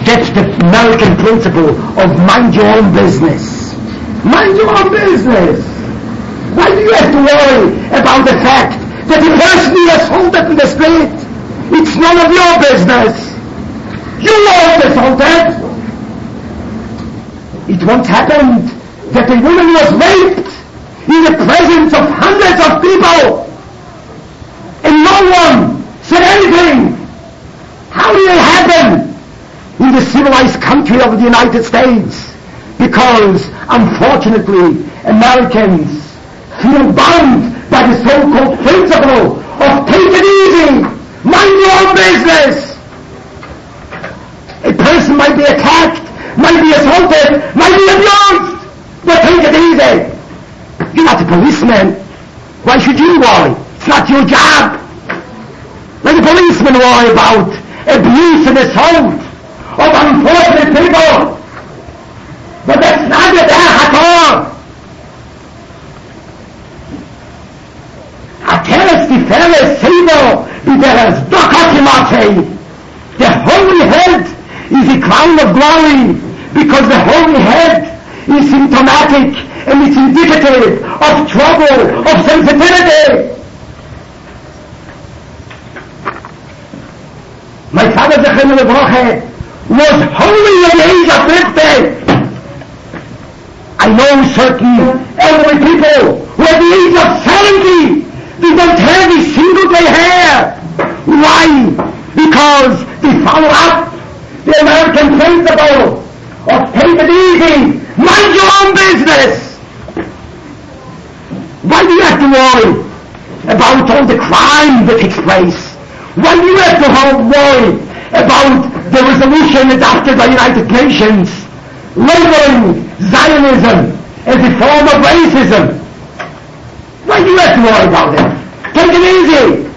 That's the American principle of mind your own business. Mind your own business. Why do you have to worry about the fact that the person you assaulted in the street, it's none of your business. You weren't assaulted. It once happened that a woman was raped in the presence of hundreds of people, and no one said anything. How did it happen in the civilized country of the United States? Because, unfortunately, Americans feel bound by the so-called principle of take it easy, mind your own business. A person might be attacked, might be assaulted, might be abused, but take it easy. You're not a policeman. Why should you worry? It's not your job. Let the policeman worry about abuse and assault of unfortunate people. But that's not the Hator. Ateres Tiferes Seido B'Teres Dokotimate. The holy head is a crown of glory, because the holy head is symptomatic and it's indicative of trouble, of sensitivity. My father, Zechron Levroche, was holy at the age of 50. I know certain elderly people who at the age of 70, they don't have a single gray hair. Why? Because they follow up the American principle of take it easy, mind your own business. Why do you have to worry about all the crime that takes place? Why do you have to worry about the resolution adopted by the United Nations labeling Zionism as a form of racism? Why do you have to worry about it? Take it easy.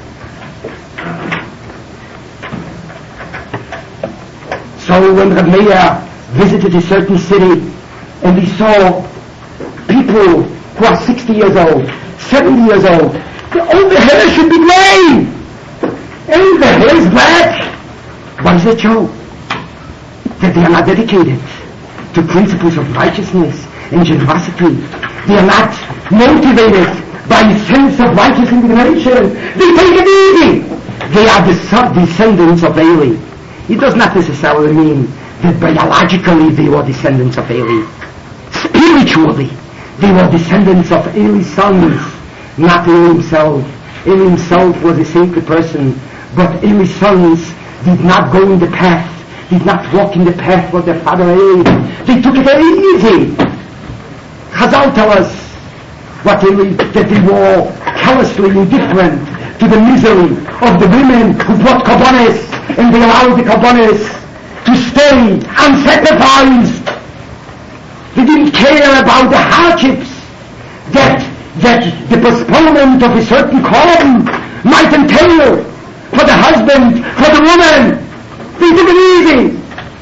So when Reb Meir visited a certain city and he saw people who are 60 years old, 70 years old, all the hair should be gray, and the hair is black. What does it show? That they are not dedicated to principles of righteousness and generosity. They are not motivated by a sense of righteous indignation. They take it easy. They are the descendants of Eli. It does not necessarily mean that biologically they were descendants of Eli. Spiritually, they were descendants of Eli's sons, not Eli himself. Eli himself was a sacred person, but Eli's sons did not go in the path, did not walk in the path of their father Eli. They took it very easy. Chazal tell us that they were callously indifferent to the misery of the women who brought korbanos, and they allowed the korbanos to stay unsacrificed. They didn't care about the hardships that the postponement of a certain korban might entail for the husband, for the woman. They took it easy.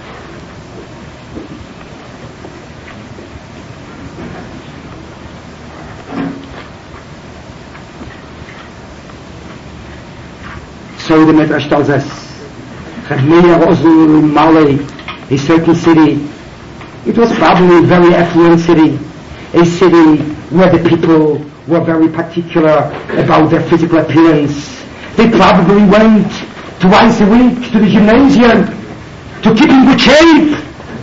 So the Midrash tells us, Reb Meir was in Malay, a certain city. It was probably a very affluent city, a city where the people were very particular about their physical appearance. They probably went twice a week to the gymnasium to keep in good shape.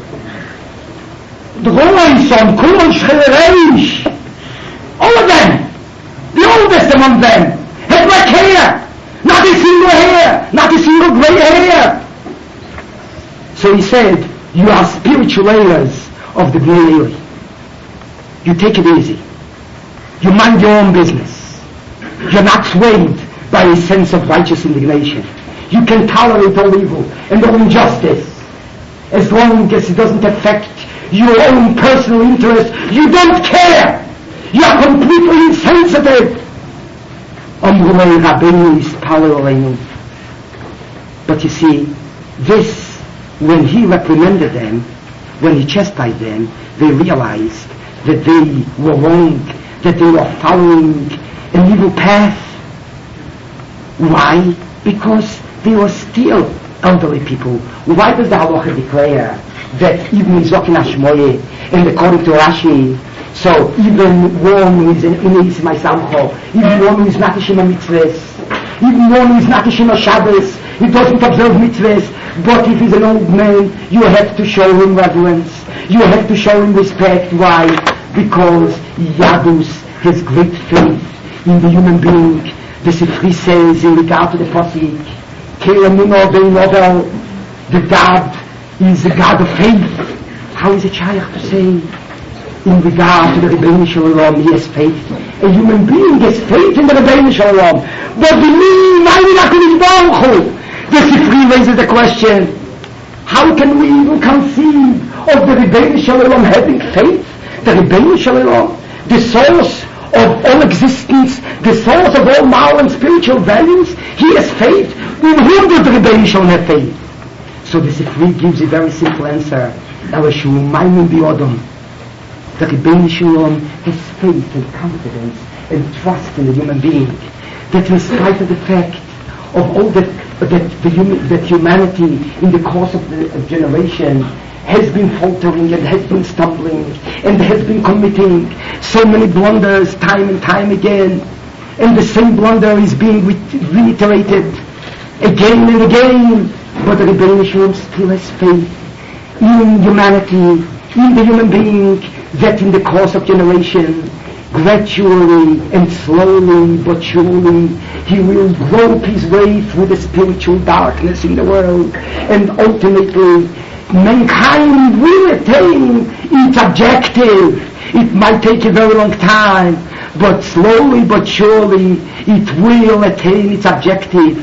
The Romanson, Kulon, Shrevereish, all of them, the oldest among them, had black hair. Not a single hair, not a single gray hair. So he said, you are spiritual heirs of the Bnei Eli. You take it easy. You mind your own business. You're not swayed by a sense of righteous indignation. You can tolerate all evil and all injustice as long as it doesn't affect your own personal interest. You don't care. You are completely insensitive. But you see, this, when he reprimanded them, when he chastised them, they realized that they were wrong, that they were following an evil path. Why? Because they were still elderly people. Why does the halacha declare that even Zokin Hashmoye, and according to Rashi, so even one who is an Inis Maisamcho, even one who is not a Shema Mitzvahs, even one who is not a Shema Shabbos, he doesn't observe mitzvahs, but if he's an old man, you have to show him reverence, you have to show him respect. Why? Because Yadus has great faith in the human being. The Sifri says in regard to the Pasuk, the God is the God of faith. How is it shaykh to say in regard to the Rebbeinu Shalom he has faith? A human being has faith in the Rebbeinu Shalom. But the Sifri raises the question, how can we even conceive of the Rebbeinu Shalom having faith? The Rebbeinu Shalom, the source of all existence, the source of all moral and spiritual values, he has faith. In whom does the Rebbeinu Shalom have faith? So the Sifri gives a very simple answer. The Rebbeinu Shalom has faith and confidence and trust in the human being, that in spite of the fact of all that humanity in the course of the generation has been faltering and has been stumbling and has been committing so many blunders time and time again, and the same blunder is being reiterated again and again, but the Rebbeinu Shalom still has faith in humanity, in the human being, that in the course of generation, gradually and slowly but surely, he will grope his way through the spiritual darkness in the world, and ultimately mankind will attain its objective. It might take a very long time, but slowly but surely it will attain its objective.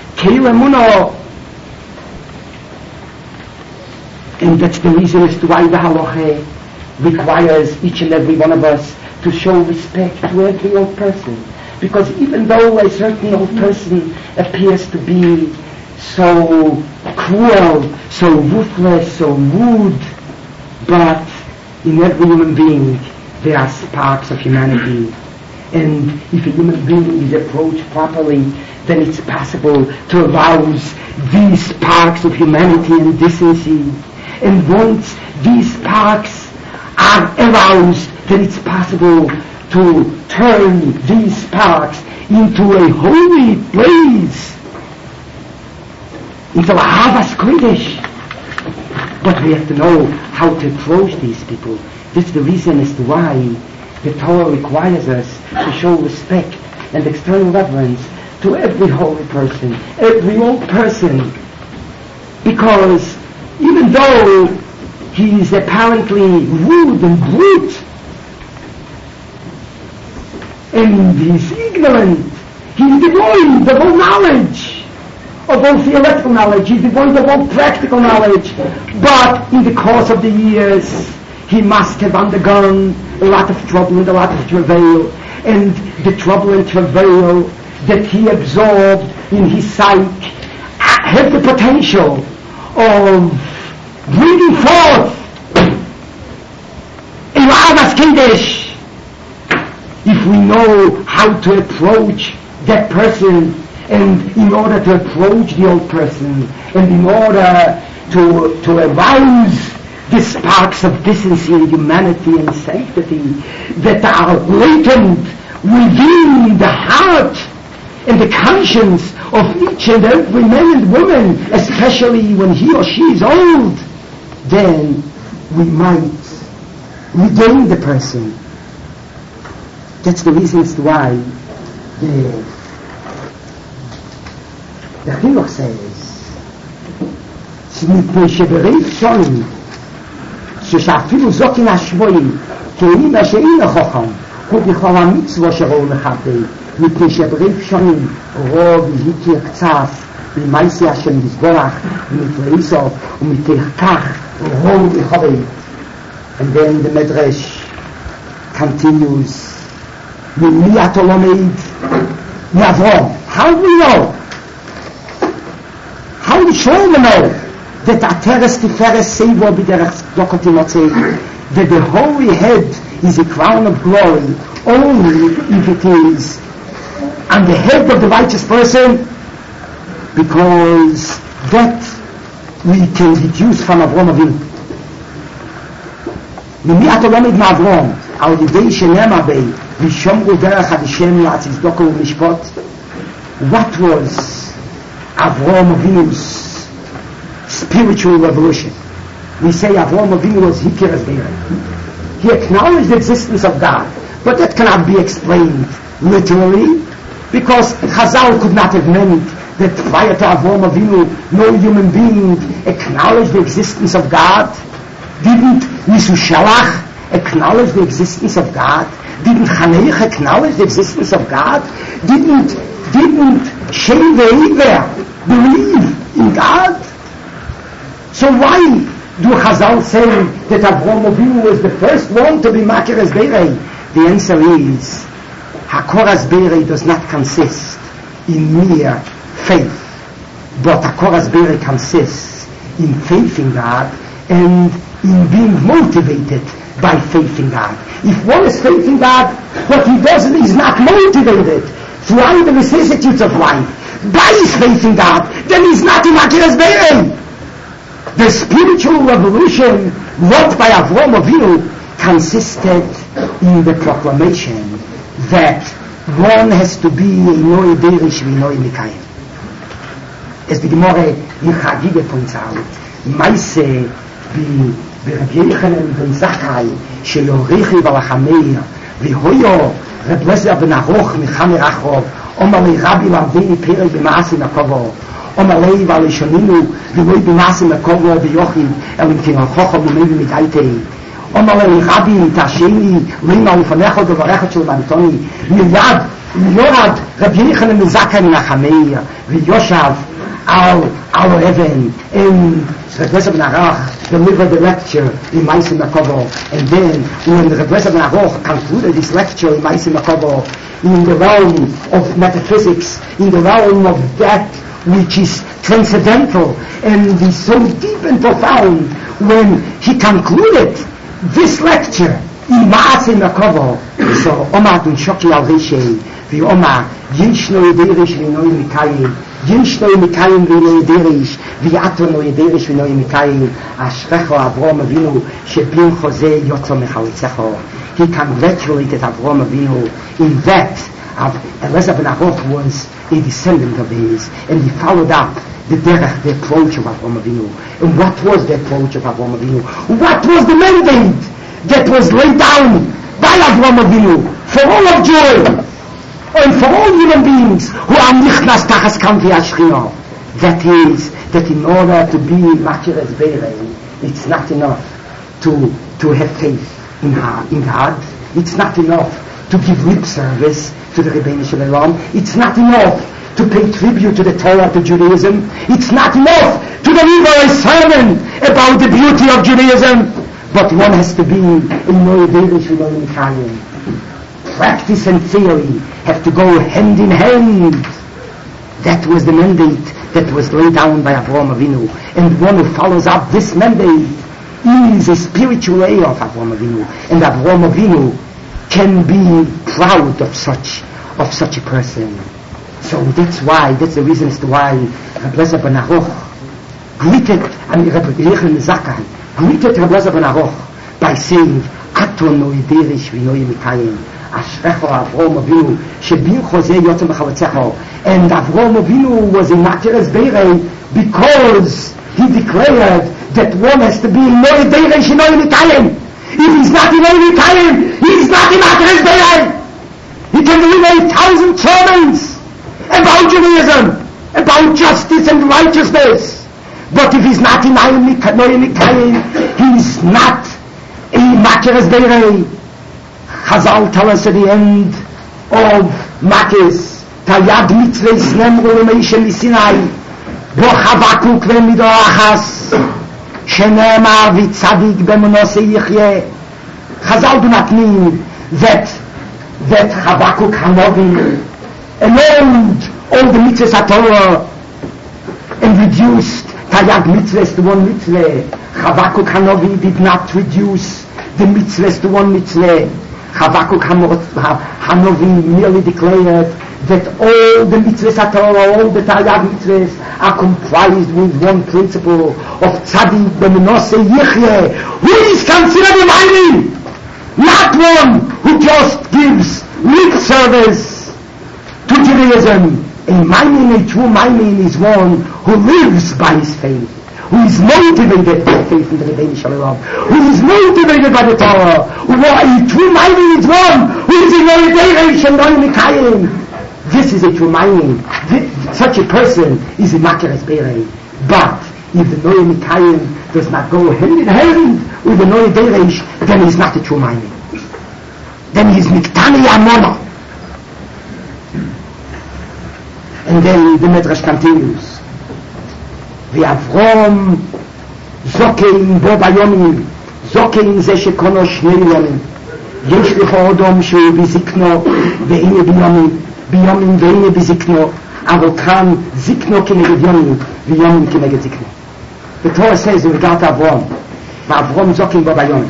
And that's the reason as to why the halacha requires each and every one of us to show respect to every old person. Because even though a certain old person appears to be so cruel, so ruthless, so rude, but in every human being there are sparks of humanity. And if a human being is approached properly, then it's possible to arouse these sparks of humanity and decency. And once these sparks are aroused, then it's possible to turn these sparks into a holy place, into a Havas Kodesh. But we have to know how to approach these people. This is the reason as to why the Torah requires us to show respect and external reverence to every holy person, every old person, because even though he is apparently rude and brute, and he is ignorant, he is devoid of all knowledge, of all theoretical knowledge, he is devoid of all practical knowledge, but in the course of the years he must have undergone a lot of trouble and a lot of travail, and the trouble and travail that he absorbed in his psyche have the potential of bringing forth a Havas Kodesh. If we know how to approach that person, and in order to approach the old person, and in order to arouse the sparks of decency and humanity and sanctity that are latent within the heart and the conscience of each and every man and woman, especially when he or she is old, then we might regain the person. That's the reasons why the Chinuch says, שמפני שבריך שונים, שאפילו זוקין השבויים, כאימא שאין החוכם, הוא בכלל המצווה שראו לחפי, מפני שבריך שונים, רוב יזיקי קצת, במייסי השם יסבורך, ומפריסו, ומתך כך, רוב יחווי. And then the Medrash continues, ממי אתה לומד? מאברהם. How do we know? How do we surely know that Ateres Tiferes Seivor B'derech Dokoti Motzei, that the holy head is a crown of glory only if it is on the head of the righteous person? Because that we can deduce from Avraham Avinu. ממי אתה לומד מאברהם? על ידי שנאמר בי ושומרו דרך השם לצדקו ומשפט. What was Avraham Avinu's spiritual revolution? We say Avraham Avinu was Hikir Azbeirei. He acknowledged the existence of God, but that cannot be explained literally, because Chazal could not have meant that prior to Avraham Avinu no human being acknowledged the existence of God. Didn't Misushalach acknowledge the existence of God? Didn't Chaneich acknowledge the existence of God? Didn't Shem Ve'Iver believe in God? So why do Chazal say that Avraham Avinu was the first one to be Makir Azbeirei? The answer is, Hakor Azbeirei does not consist in mere faith, but Hakor Azbeirei consists in faith in God and in being motivated by faith in God. If one is faith in God, what he does is not motivated throughout the vicissitudes of life by his faith in God, then he's not in Makir Azbeirei. The spiritual revolution wrought by Avraham Avinu consisted in the proclamation that one has to be a Noe Derish v'Noe Mikayim. As the Gemara in Chagiga points out, Maise ברבי יוחנן בן זכאי שיוריכי ולחמיר והויו רב לזר בן ארוך מחמר אחרוב אומר לי רבי למדני פרק במעשי מקובו אומר לי ולשוננו ולוי במעשי מקובו ביוחים אלא אם כן הלכוך וממי ומדייתי אומר לי רבי תעשייני לימה לפניך וברכת של בנתוני מיד יורד רבי יוחנן בן זכאי מן החמיר ויושב על אבן and Reb Lezer ben Aruch delivered the lecture in Ma'aseh Mekovo, and then when Reb Lezer ben Aruch concluded his lecture in Ma'aseh Mekovo, in the realm of metaphysics, in the realm of that which is transcendental and is so deep and profound, when he concluded this lecture in Ma'aseh Mekovo, so Omar dun shoki al Rishei, vi Omar yishno yederish v'noy mikayim, ישנו מקיים ולא ידריש ויעתו לא ידריש ולא מקיים אשריך אברהם אבינו שבין חוזה יוצא מחלצך. He congratulated Avraham Avinu in that Elazar ben Aruch was a descendant of his, and he followed up the approach of Avraham Avinu. And what was the approach of Avraham Avinu? What was the mandate that was laid down by Avraham Avinu for all of Jewry and for all human beings who are nichnas tachas kanfi hashchina? That is, that in order to be Makir Azbeirei, it's not enough to have faith in God. It's not enough to give lip service to the Rebbeinu Shalom. It's not enough to pay tribute to the Torah, to Judaism. It's not enough to deliver a sermon about the beauty of Judaism. But one has to be in practice and theory have to go hand in hand. That was the mandate that was laid down by Avraham Avinu. And one who follows up this mandate is a spiritual heir of Avraham Avinu. And Avraham Avinu can be proud of such a person. So that's the reason as to why Reb Lezer ben Aruch greeted Reb Yechon Zakai greeted Reb Lezer ben Aruch by saying, Ato no yiderish v'noy mikayim, Ashrecho Avraham Avinu, shebin chozeh yotzeh b'chavetzecho. And Avraham Avinu was a Makir Azbeirei because he declared that one has to be no yiderish v'noy mikayim. If he's not in Noy Mikayim, he's not in Makir Azbeirei. He can deliver 1,000 sermons about Judaism, about justice and righteousness. But if he's not in Noy Mikayim, he's not a Makir Azbeirei. Chazal tell us at the end of Makis, Tayad mitzvahs nemru l'meishe misinai, bo Chavakuk ve'mido achas, shenemar v'tzadik b'munose yichyeh. Chazal do not mean that Chavakuk Hanovi allowed all the mitzvahs at Torah and reduced Tayag mitzvahs to one mitzvah. Chavakuk Hanovi did not reduce the mitzvahs to one mitzvah. Chavakuk Hanovi merely declared that all the mitzvahs at all the Taryag mitzvahs are comprised with one principle of Tzaddik B'Menoseh Yichyeh, who is considered a Maimin, not one who just gives lip service to Judaism. A Maimin, a true Maimin, is one who lives by his faith, who is motivated by faith in the Rebbeinu Shalom, who is motivated by the Torah. A true Maimin is one who is in Yoredei and Noy Mikayim. This is a true Maimin. Such a person is a Makeres Berei. But if the Noy Mikayim does not go hand in hand with the Noy Deresh, then he's not a true Maimin. Then he's Miktani Amono. And then the Medrash continues. ואברום זוקין בו ביומים, זוקין זה שקונו שני יומים. יש לך אדם שהוא בזקנו והנה ביומים והנה בזקנו, אבל כאן זקנו כנגד יומים ויומים כנגד זקנו. The Torah says in regard to Avrom, ואברום זוקין בו ביומים.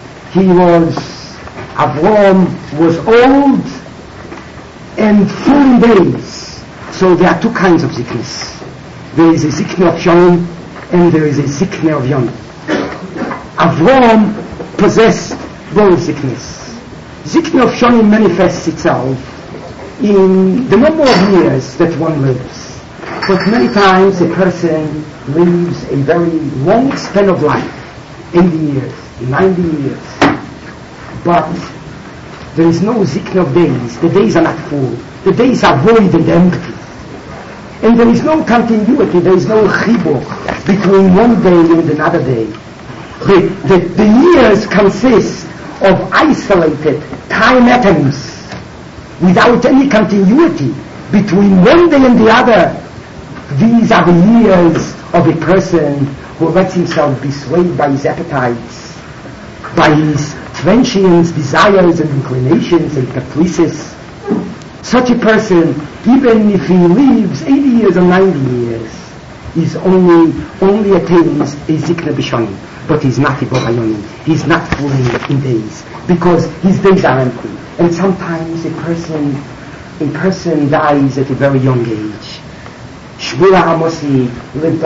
Avrom was old and full in days. So there are two kinds of sickness. There is a zikne of Shonim and there is a zikne of Yom. Avrom possessed both sickness. Zikne of Shonim manifests itself in the number of years that one lives. But many times a person lives a very long span of life, 80 years, 90 years. But there is no zikne of days. The days are not full. The days are void and empty. And there is no continuity, there is no chibur between one day and another day. The years consist of isolated time atoms without any continuity between one day and the other. These are the years of a person who lets himself be swayed by his appetites, by his transient desires and inclinations and caprices. Such a person, even if he lives 80 years or 90 years, is only attains a zikna b'shonim, but he's not a bobayonim. He's not full in days, because his days are empty. And sometimes a person dies at a very young age. Shmuel Amosi lived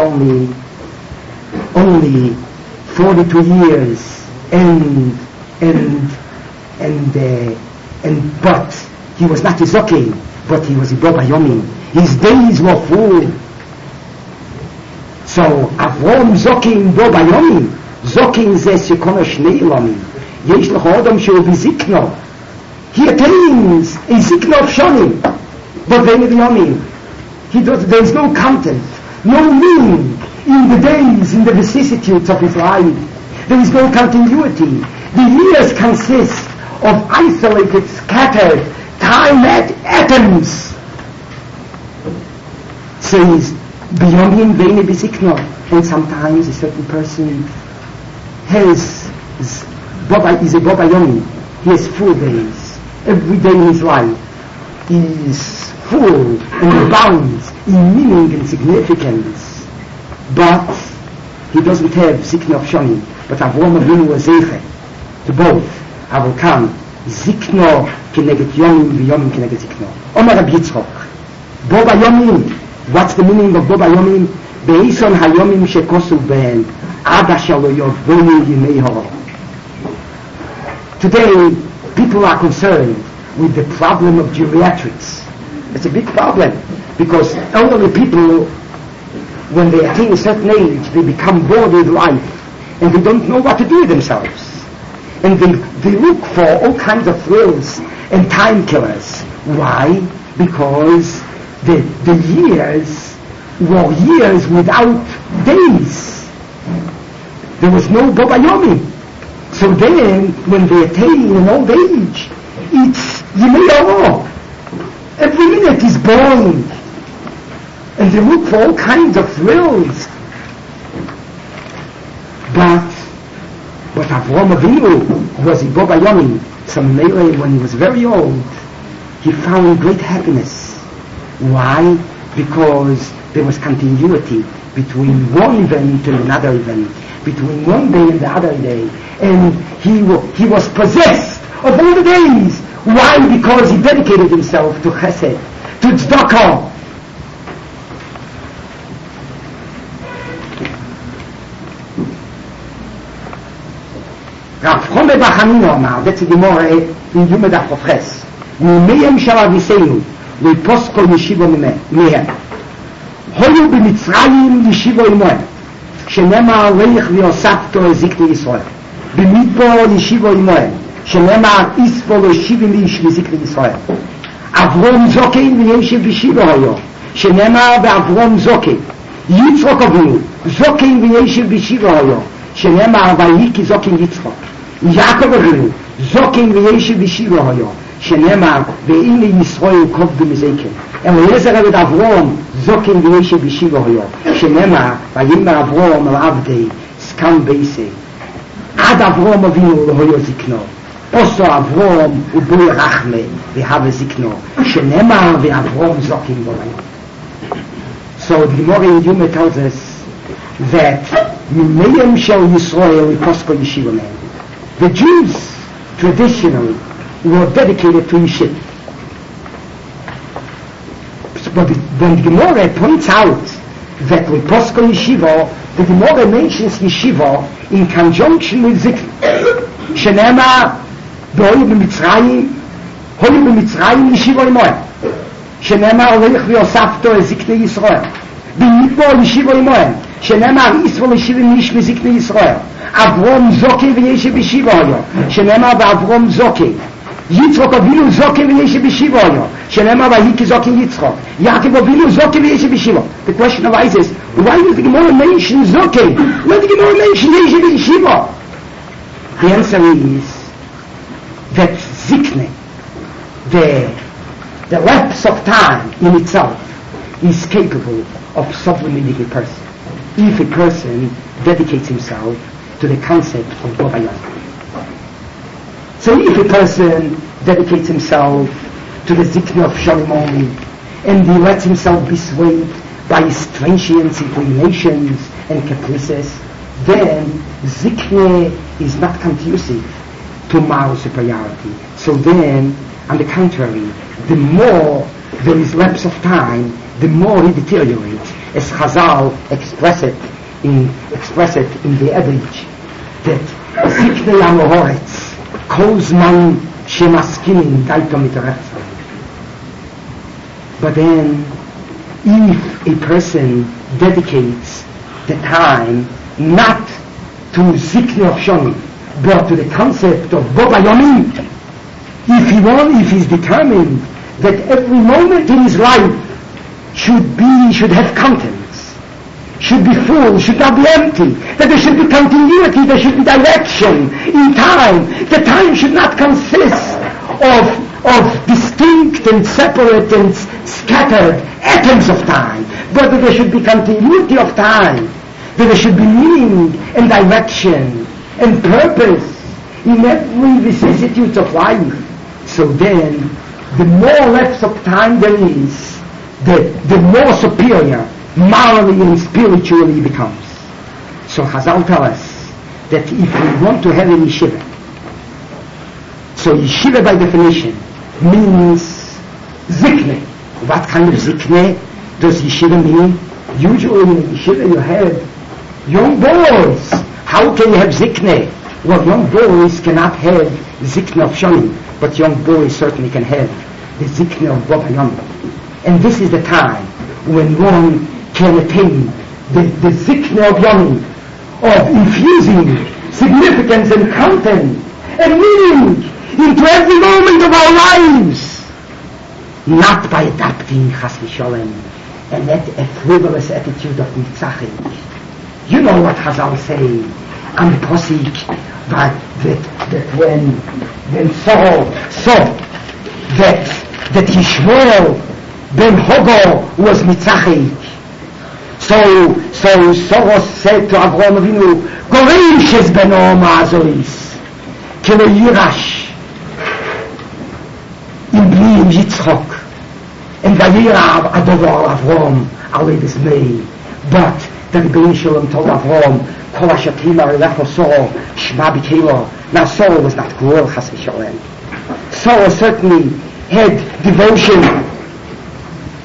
only 42 years, but he was not a Zokin, but he was a Boba Yomim. His days were full. So, Avrom Zokin Boba Yomim, Zokin ze shekono shnei Yomim. Yesh lech Adam shehu v'zikno. He attains a zikno of Shonim, but then the Yomim. There is no content, no meaning in the days, in the vicissitudes of his life. There is no continuity. The years consist of isolated, scattered time atoms. Says Biyomim Veine Bizikno. And sometimes a certain person is a Boba Yomi. He has full days. Every day in his life is full and abounds in meaning and significance. But he doesn't have Zikno of Shonim. But Avrom Avinu was Zeiche to both. Avokam Zikno כנגד יומים ויומים כנגד זקנו. אומר רב יצחוק, בו ביומים, what's the meaning of בו ביומים? באיסון היומים שכוסו בהן, עד אשר לא יבואו ימי הורא. Today, people are concerned with the problem of geriatrics. It's a big problem, because elderly people, when they attain a certain age, they become bored with life, and they don't know what to do with themselves. And they look for all kinds of thrills and time killers. Why? Because the years were years without days. There was no Bobayomi. So then, when they attain an old age, it's Yimei Oro. Every minute is boring. And they look for all kinds of thrills. But Avrom Avinu was a Boba Yomi. So Melee, when he was very old, he found great happiness. Why? Because there was continuity between one event and another event, between one day and the other day. And he was possessed of all the days. Why? Because he dedicated himself to chesed, to tzedakah. Rav Chome Bachanina Amar, that's the Gemara in Yuma Daf Ches. Mimeim shel Aviseinu, leposko yeshiva mehem. Hoyu b'Mitzrayim yeshiva imohem. שנאמר לך ויוספתו הזיקני ישראל במדבר ישיבו עמהם שנאמר איספו לו 70 איש וזיקני ישראל אברום זוקין וישב ישיבו היום שנאמר באברום זוקין יצחק אבינו זוקין וישב ישיבו היום שנאמר ויקי זוקין יצחק יעקב אבינו זוקין וישב ישיבו היום שנאמר והנה ישראל קוב במזקן אלעזר עבד אברום זוקין וישב ישיבו היום שנאמר ויאמר אברום אל עבדי סקם בייסי עד אברום אבינו לא היה זקנו עושו אברום ובוי רחמה והווה זקנו שנאמר ואברום זוקין בו היום. So the Gemara in Yuma tells us that Mimeim shel Yisrael Kosko Yeshiva man. The Jews traditionally were dedicated to Yeshiva. But when the Gemara points out that with Kosko Yeshiva, the Gemara mentions Yeshiva in conjunction with Zikr. Shenema B'Hoyu B'Mitzrayim Hoyu B'Mitzrayim Yeshiva Imohem. שנאמר הולך ויוספתו זקני ישראל במדבר ישיבו עמהם שנאמר ישראל 70 איש מזקני ישראל אברום זוקי וישב ישיבו היום שנאמר באברום זוקי יצחק אבינו זוקי וישב ישיבו היום שנאמר ויקי זוקי יצחק יעקב אבינו זוקי וישב ישיבו. The question arises, why does the Gemara mention זוקי? Why does the Gemara mention ישב ישיבו? The answer is that zikne, the lapse of time in itself is capable of sublimating a person if a person dedicates himself to the concept of Bobayan. So if a person dedicates himself to the zikne of Shalom only and he lets himself be swayed by his transient inclinations and caprices, then zikne is not conducive to moral superiority. So then, on the contrary, the more there is lapse of time, the more he deteriorates, as Chazal express it in the adage that Zikne Yamohoretz calls man shemaskinin daito mitoretzah. But then, if a person dedicates the time not to Zikne of Shoni, but to the concept of Bobayomim, if he's determined that every moment in his life should have contents, should be full, should not be empty, that there should be continuity, there should be direction in time, the time should not consist of distinct and separate and scattered atoms of time, but that there should be continuity of time, that there should be meaning and direction and purpose in every vicissitudes of life. So then, the more lapse of time there is, the more superior morally and spiritually he becomes. So Chazal tell us that if we want to have a yeshiva, so yeshiva by definition means zikne. What kind of zikne does yeshiva mean? Usually in yeshiva you have young boys. How can you have zikne? Well, young boys cannot have zikne of shonim, but young boys certainly can have the zikne of Bobayom. And this is the time when one can attain the zikne of Yom, of infusing significance and content and meaning into every moment of our lives, not by adapting chas v'sholem and a frivolous attitude of nitzachik. You know what Chazal say on the posik that when Saul saw that Yishmael ben Hogo was nitzachik, so Saul said to Avraham Avinu, Goreish es beno ma'azois kilo yirash im bli im Yitzchok and vayira adovar Avraham alei dismei. But the Rebbeinu Shalom told Avraham, Kol asher timar elecho Saul shma b'keilo. Now Saul was not cruel, chas v'sholem. Saul certainly had devotion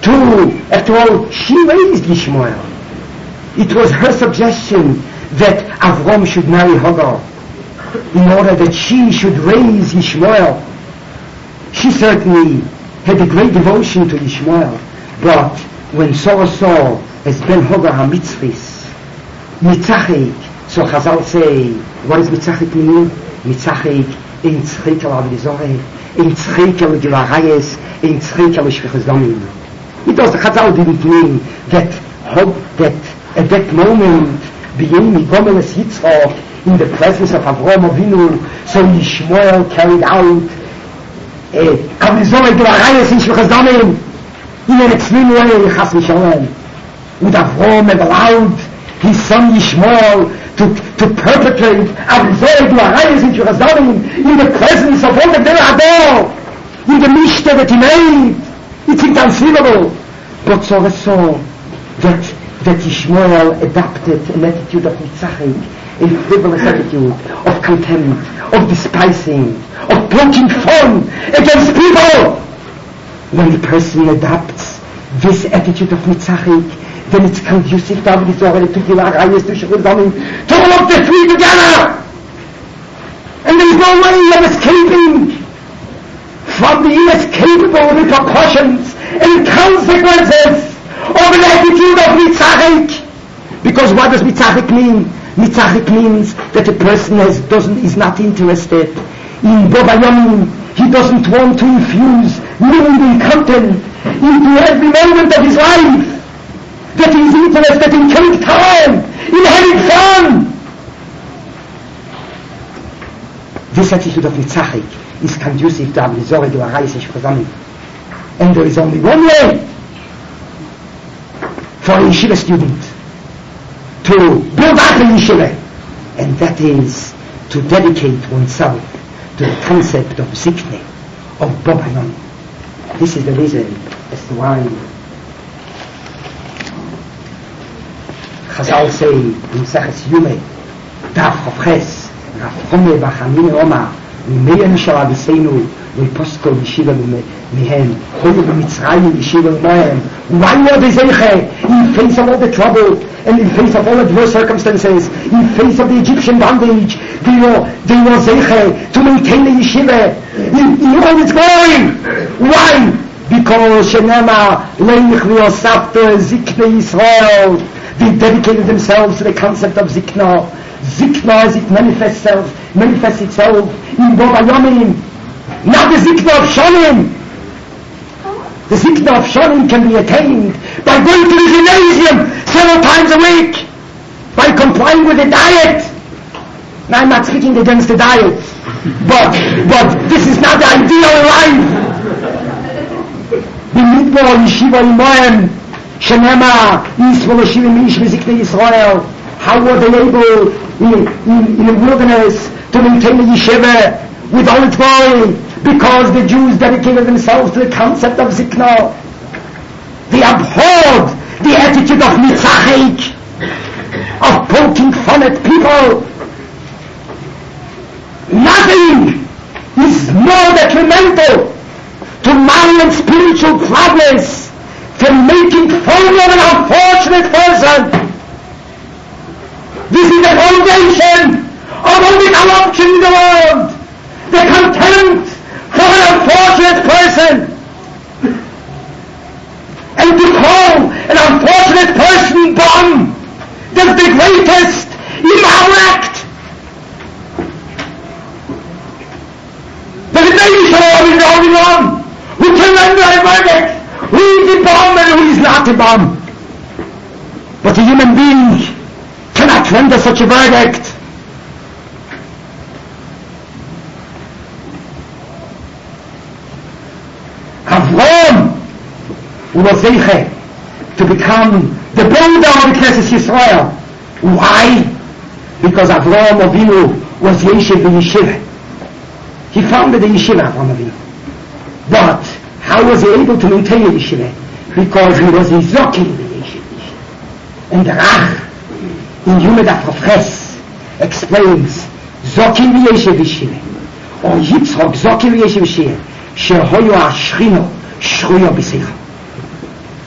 After all, she raised Yishmael. It was her suggestion that Avram should marry Hagar in order that she should raise Yishmael. She certainly had a great devotion to Yishmael, but when Sarah saw as Ben Hagar HaMitzvahs, Mitzachik, so Chazal say, what does Mitzachik mean? Mitzachik, in Tzchik al-Avizoreh, in Tzchik al-Givarayes, in Tzchik al-Shvichas Damim. It does, the Chazal didn't mean that at that moment, being Gomeles Yitzchak, in the presence of Avraham Avinu, so Yishmael carried out Avizoreh Givarayes in Shvichas Damim, in an extreme way, Chas v'Shalom. And Avraham had allowed his son Yishmael to perpetrate Avizoreh Givarayes in Shvichas Damim in the presence of all the Bnei Hador, in the Mishnah that he made. It's inconceivable. But Sarah saw that Yishmael adopted an attitude of Mitzachik, a frivolous attitude of contempt, of despising, of poking fun against people. When the person adopts this attitude of Mitzachik, then it's conducive to Avizoreh, to Givarayes, to Shvichas Damim, to all of the three together. And there is no way of escaping from the inescapable repercussions and consequences of an attitude of Mitzachik. Because what does Mitzachik mean? Mitzachik means that a person is not interested in Bobayomim. He doesn't want to infuse meaning content into every moment of his life. That he is interested in killing time, in having fun. This attitude of Mitzachik is conducive to Avizoreh Givarayes and Shvichas Damim. And there is only one way for a yeshiva student to build up a yeshiva, and that is to dedicate oneself to the concept of zikne, of bobayon. This is the reason as to why Chazal say in Seches Yume, Daf Chavches, Rav Chome Bachamine Omar, Mimeya Mishal Aviseinu, Posko Yeshiva Mihen, Hoye B'Mitzrayim Yeshiva Mohem. Why were they Zeiche? In face of all the trouble, and in face of all adverse circumstances, in face of the Egyptian bondage, they were Zeiche to maintain the Yeshiva in all its glory. Why? Because Shenema Leich V'Yosafte Zikne Yisrael. They dedicated themselves to the concept of Zikna. Zikna as it manifests itself in Bobayomim. Not the Zikna of Shonim. The Zikna of Shonim can be attained by going to the gymnasium several times a week, by complying with the diet. Now I'm not speaking against the diet, but this is not the ideal life. The Midbar Yeshiva Imoem, Shenema, Yisrael Yeshiva Mish Zikna Yisrael. How were they able in the wilderness to maintain the yeshiva with all its glory? Because the Jews dedicated themselves to the concept of zikna. They abhorred the attitude of mitzachik, of poking fun at people. Nothing is more detrimental to moral and spiritual progress than making fun of an unfortunate person. This is the foundation of all the corruption in the world. The contempt for an unfortunate person. And to call an unfortunate person bomb, that's the greatest immoral act. There is no issue in the only one who can render a verdict. Who is the bomb and who is not the bomb? But a human being cannot render such a verdict. Avram was zeiche to become the builder of the Knesset Yisrael. Why? Because Avram Avinu was Yeshiv Yeshiva. He founded the Yeshiva, Avram Avinu. But how was he able to maintain the Yeshiva? Because he was a Zoki in the Yeshiva. And the Rach in Yume Daf Chavches explains Zoki Yeshiv Yeshiva, or Yitzchok Zoki Yeshiv Yeshiva, Shehoyo Ashchino Shchuyo B'Seicha.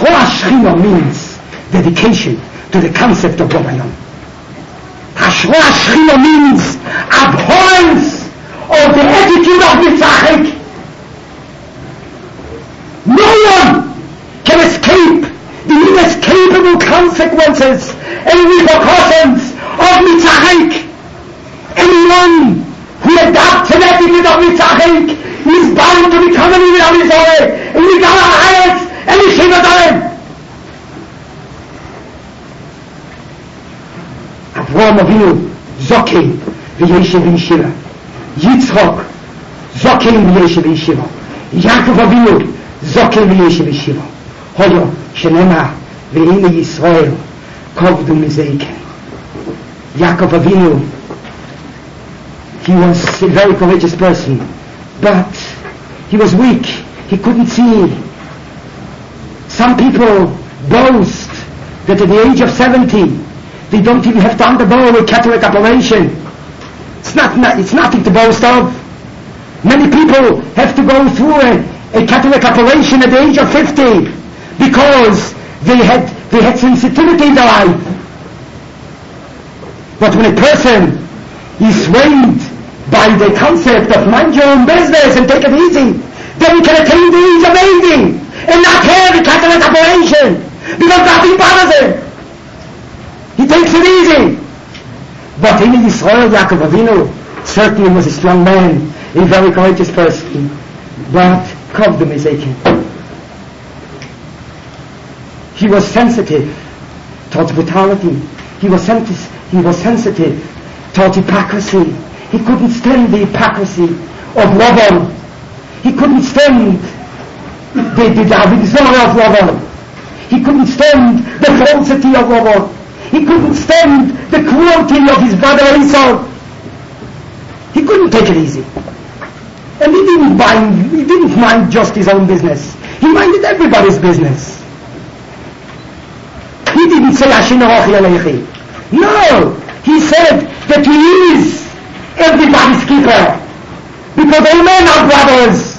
Hashroa Shchina means dedication to the concept of Bobayam. Hashroa Shchina means abhorrence of the attitude of Mitzachik. No one can escape the inescapable consequences and repercussions of Mitzachik. Anyone who adopts an attitude of Mitzachik is bound to become an Ibn Amisore, and we got our ayats, and we shiva them. Avraham Avinu, Zokin, v'yeshev yeshiva. Yitzchok, Zokin v'yeshev yeshiva. Yaakov Avinu, Zokin v'yeshev yeshiva. Hoyo, shenema, v'hine Yisrael, kovdu mizeiken. Yaakov Avinu, he was a very courageous person, but he was weak. He couldn't see. Some people boast that at the age of 70, they don't even have to undergo a cataract operation. It's nothing to boast of. Many people have to go through a cataract operation at the age of 50 because they had sensitivity in their life. But when a person is swayed by the concept of mind your own business and take it easy, then he can attain the age of 80 and not have a cataract operation because nothing bothers him. He takes it easy. But in Israel, Yaakov Avinu certainly was a strong man, a very courageous person, but Kovdum Ezekiel. He was sensitive towards brutality. He was sensitive towards hypocrisy. He couldn't stand the hypocrisy of Lavan. He couldn't stand the Avidzora of Lavan. He couldn't stand the falsity of Lavan. He couldn't stand the cruelty of his brother Esau. He couldn't take it easy. And he didn't mind just his own business. He minded everybody's business. He didn't say Ashinochi Alechi. No! He said that he is everybody's keeper. Because all men are brothers.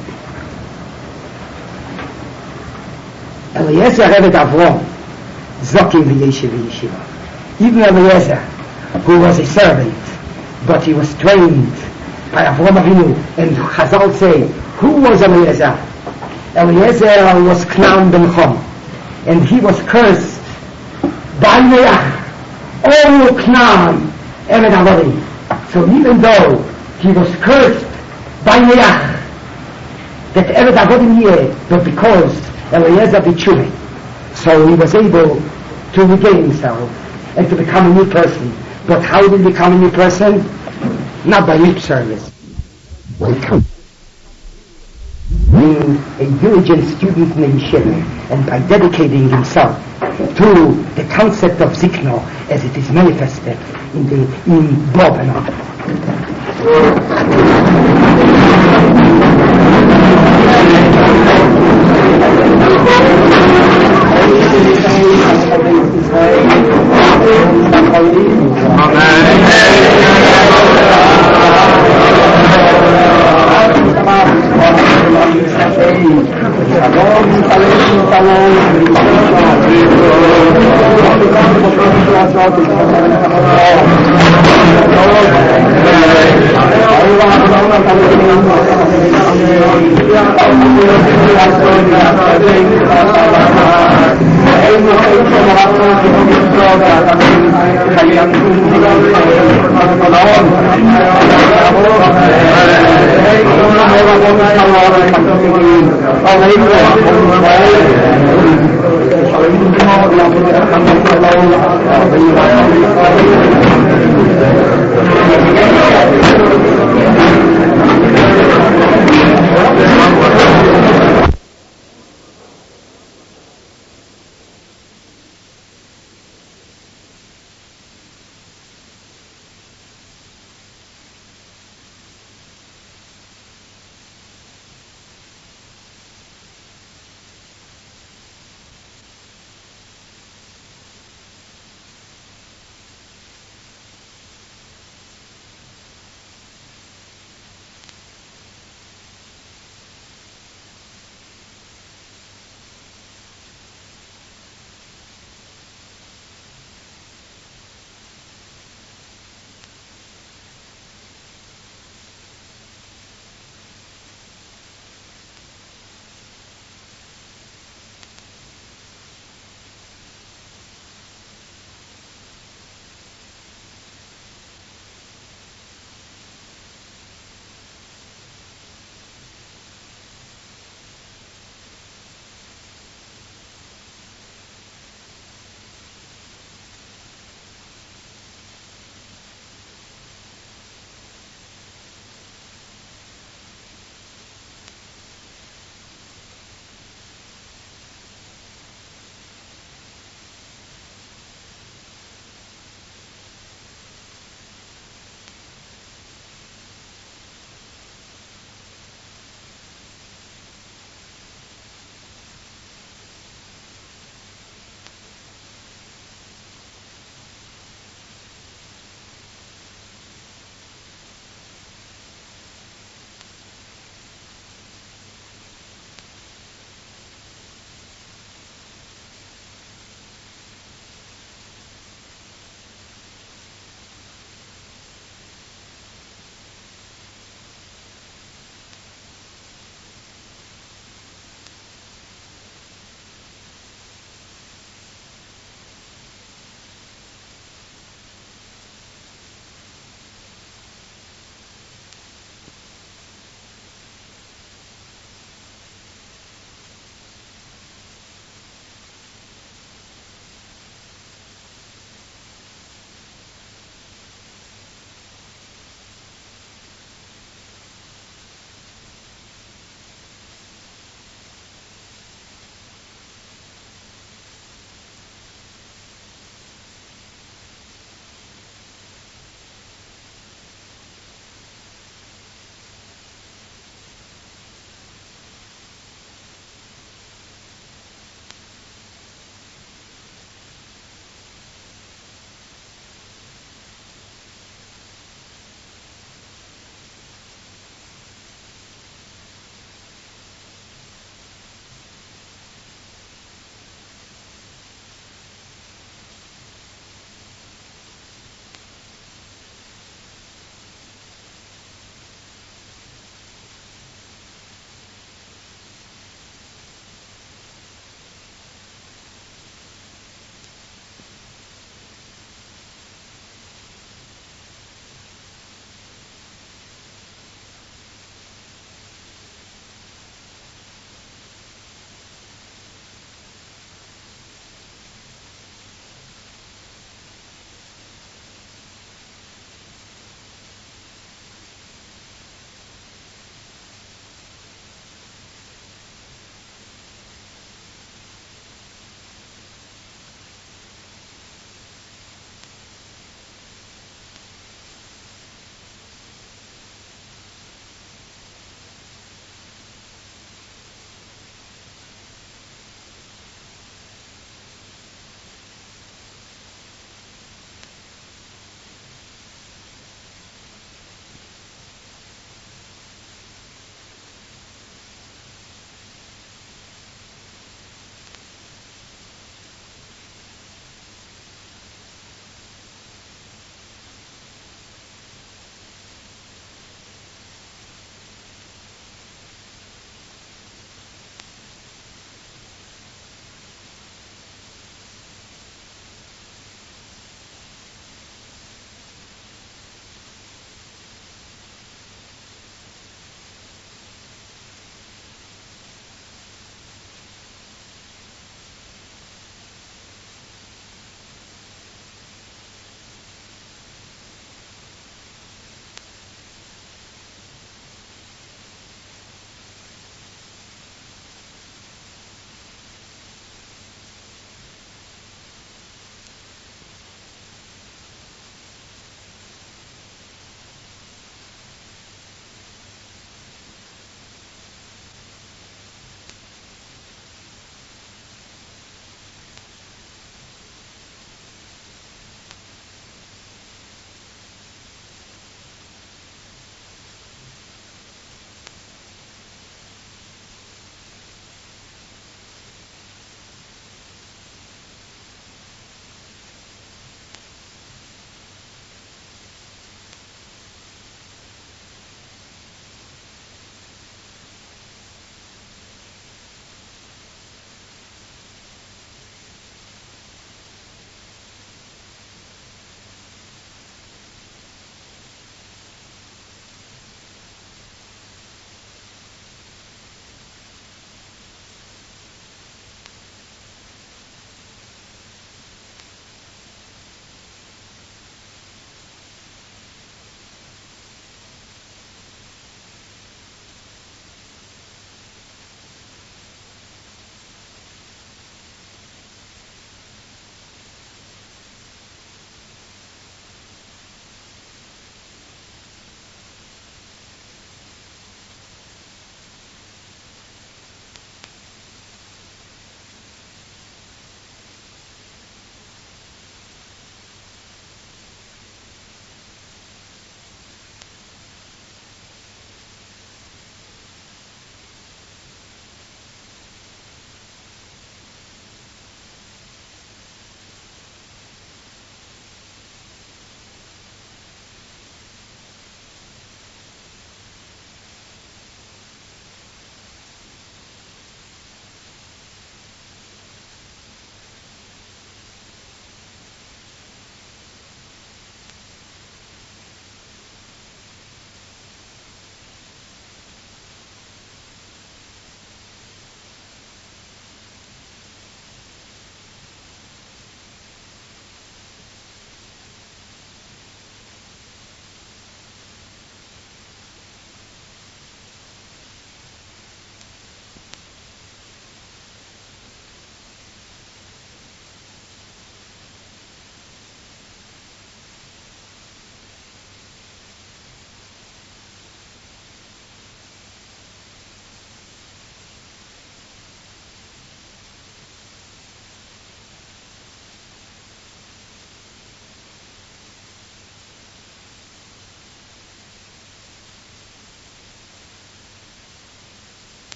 Eliezer Eved Avram, Zokim v'yeshiva. Even Eliezer, who was a servant, but he was trained by Avraham Avinu, and Chazal say, who was Eliezer? Eliezer was Knan ben Chom, and he was cursed by Noach. Oh, Knan, Eved Avadim. So even though he was cursed by Noach, that Eved Avadim here, but because Eliezer b'tshuva, so he was able to regain himself and to become a new person. But how did he become a new person? Not by lip service. Welcome. Being a diligent student in the yeshiva, and by dedicating himself to the concept of Zikno as it is manifested in Bob and all.